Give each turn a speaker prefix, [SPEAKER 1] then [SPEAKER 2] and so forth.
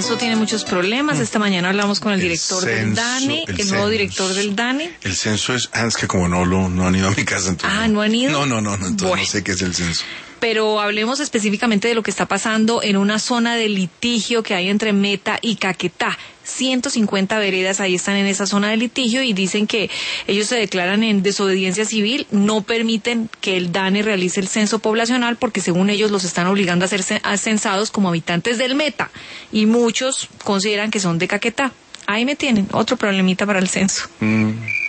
[SPEAKER 1] censo tiene muchos problemas. Esta mañana hablamos con el director del DANE, el nuevo director del DANE.
[SPEAKER 2] El censo es que como no han ido a mi casa, entonces.
[SPEAKER 1] ¿No han ido?
[SPEAKER 2] No, entonces bueno. No sé qué es el censo.
[SPEAKER 1] Pero hablemos específicamente de lo que está pasando en una zona de litigio que hay entre Meta y Caquetá. 150 veredas ahí están en esa zona de litigio y dicen que ellos se declaran en desobediencia civil, no permiten que el DANE realice el censo poblacional porque según ellos los están obligando a ser censados como habitantes del Meta y muchos consideran que son de Caquetá. Ahí me tienen, otro problemita para el censo.